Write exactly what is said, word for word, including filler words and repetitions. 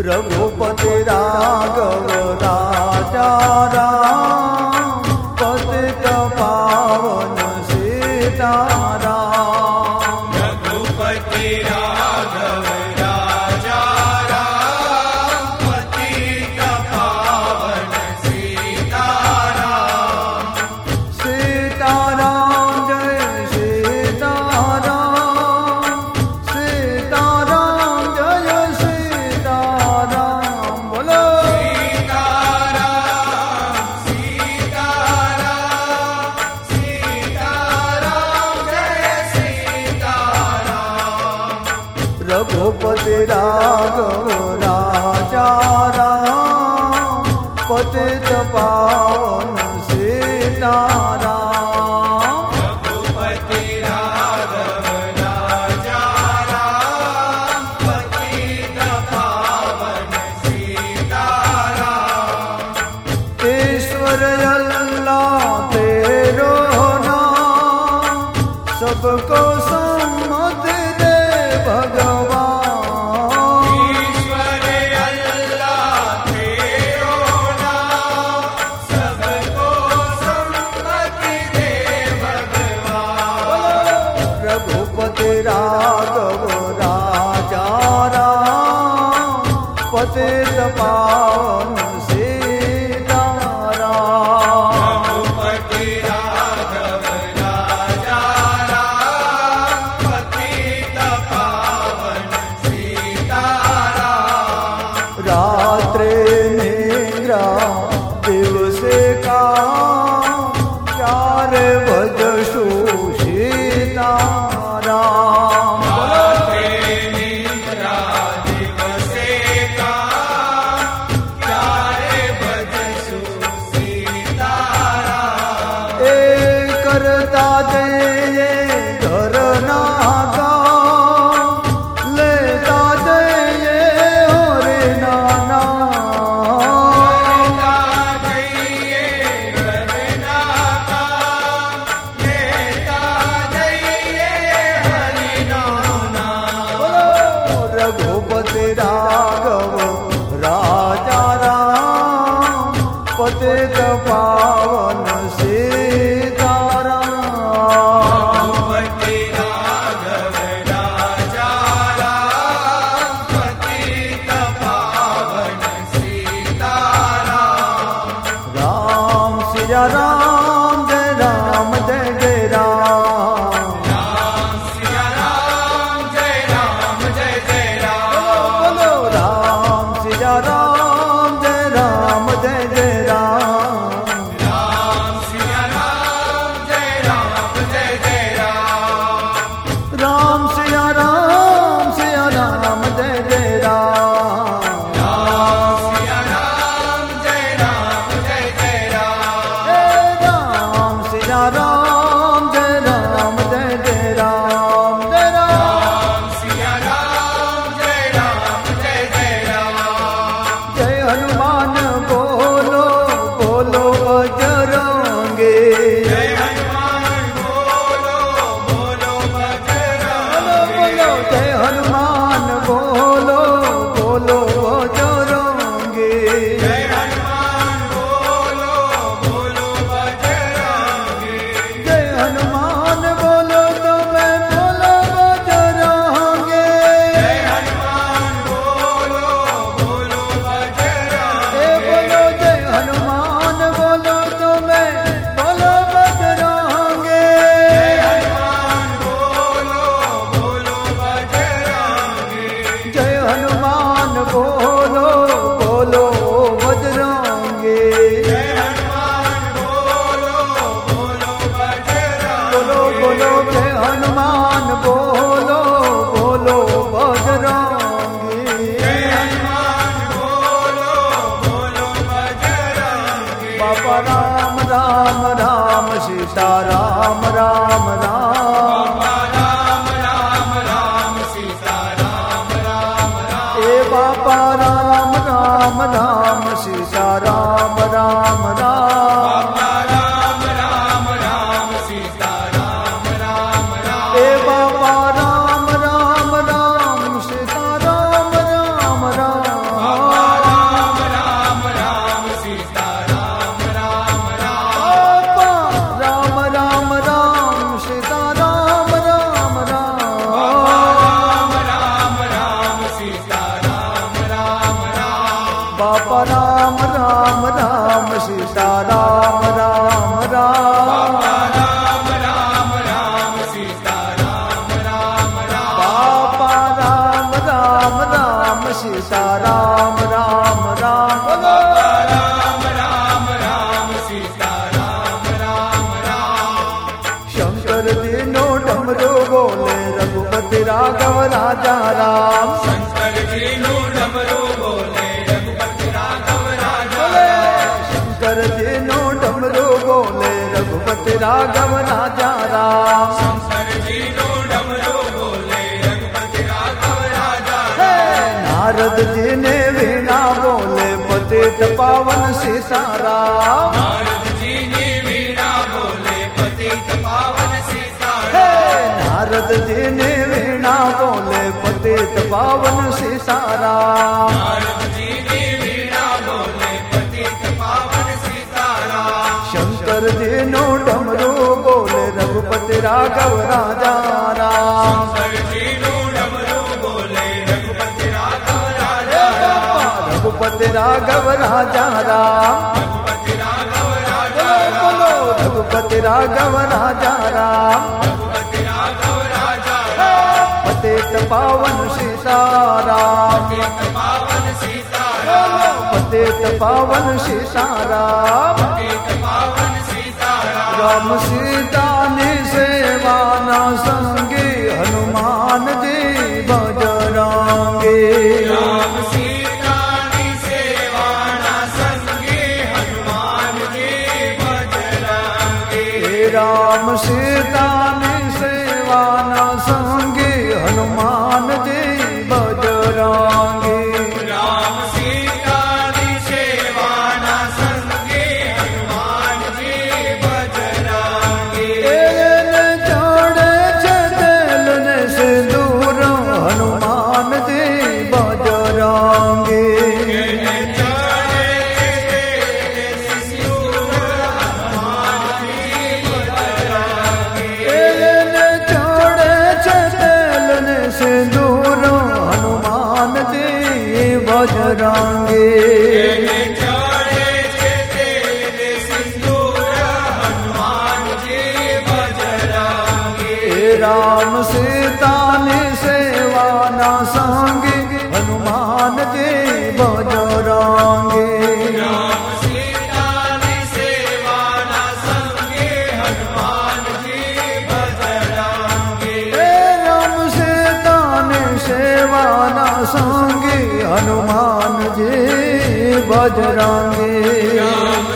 रघुपति राघव राजा राम, पतित पावन सीताराम। रघुपति राघव राजा राम, पतित पावन सीताराम। सीताराम जय सीताराम, सीताराम जय सीताराम। बोलो सीताराम सीताराम सीताराम जय सीताराम। रघुपति राघव राजा राम, पतित पावन सीताराम। रघुपति राघव राजा राम, पतित पावन सीताराम। ईश्वर अल्लाह तेरो नाम, सबको सम्मति दे भगवान। ईश्वर अल्लाह तेरो नाम, सबको सम्मति दे भगवान। रघुपति राघव राजा राम, पतित पावन सीताराम। रघुपति राघव राजा राम, पतित पावन सीताराम। रात्रि निद्रा दिवसे काम, चार भजसु सीताराम। रात्रि निद्रा दिवसे काम, चारे भजसु सीताराम। ए करता जय घर नागा, लेता जय हरे नाना। लेता जइए हरिनामा, लेता जइए हरिनामा। रघुपति राघव राजा राम, पतित पावन सीताराम। रघुपति राघव राजा राम, पतित पावन सीताराम। राम सिया राम जय राम जय जय राम। राम सिया राम जय राम जय जय राम। बोलो राम सिया राम जय राम जय जय राम। राम सिया राम जय राम जय जय राम। राम सिया राम सिया राम जय जय राम। राम सिया राम जय राम जय जय राम। हे राम सिया राम जय राम जय जय राम। जय राम राम सिया राम जय राम जय जय राम। जय हनुमान बोलो बोलो बजरंगे। जय हनुमान बोलो बोलो बजरंगी। बोलो जय हनुमान बोलो बोलो बजरंगे। जय हनुमान बोलो बोलो बजरंगी। जय हनुमान बोलो तो मैं बोलो बजरंगे। जय हनुमान बोलो बोलो बजरंगी। ए बोलो जय हनुमान बोलो तो मैं बोलो बजरंगे। जय हनुमान बोलो बोलो बजरंगी। जय हनुमान बोलो बोलो बजरंगे। जय हनुमान बोलो बोलो बजरंगी। बोलो बोलो जय हनुमान बोलो बोलो बजरंगी। जय हनुमान बोलो बोलो बजरंगी। बाबा राम राम राम सीता राम राम राम। बाबा राम राम राम सीता राम राम राम। ए बाबा राम राम राम सीता राम राम राम। बाबा राम राम राम सीता राम राम राम। ए बाबा राम राम राम सीता राम राम राम। સીતા રામ રામ રામ બોલો રામ રામ રામ સીતા રામ રામ રામ શંકરજી નો ડમરો બોલે રઘુપતિ રાઘવ રાજા રામ શંકરજી નું ડમરું બોલે રઘુપતિ રાઘવ રાજા શંકરજી નો ડમરો બોલે રઘુપતિ રાઘવ રાજા રામ શંકરજી નું ડમરું બોલે રઘુપતિ રાઘવ રાજા નારદજી ને વીણા બોલે પતિત પાવન સીતારામ નારદજી ની વીણા બોલે પતિત પાવન સીતારામ નારદજી ને વીણા બોલે પતિત પાવન સીતારામ નારદજી ની વીણા બોલે પતિત પાવન સીતારામ શંકરજી નો ડમરો બોલે રઘુપતિ રાઘવ રાજા રામ શંકરજી નું ડમરું બોલે રઘુપતિ રાઘવ રાજા રઘુપતિ રાઘવ રાજા રામ રઘુપતિ રાઘવ રાજા બોલો રઘુપતિ રાઘવ રાજા રામ રઘુપતિ રાઘવ રાજા પતિત પાવન સીતારામ પતિત પાવન સીતારામ પતિત પાવન સીતારામ પતિત પાવન સીતારામ રામ સીતાની સેવાના સંગે હનુમાનજી બજરાંગે રામ સીતાની સેવાના સંગે હનુમાનજી બજરાંગે રામ સીતાની સેવાના સંગે હનુમાનજી બજરાંગે રામ સીતાની સેવાના સંગે હનુમાનજી બજરાંગે એને ચડે છે તેલ ને સિંદૂર હનુમાનજી બજરાંગે એને ચડે છે સિંદૂર હનુમાનજી બજરાંગે એને ચડે છે તેલ ને સિંદૂર હનુમાનજી બજરાંગે એને ચડે છે તેલ સિંદૂર હનુમાનજી બજરાંગે રામ સીતાની સેવાના સંગે હનુમાનજી બજરાંગે રામ સીતાની સેવાના સંગે હનુમાનજી બજરાંગે હે રામ સીતાની સેવાના સંગે હનુમાનજી બજરાંગે રામ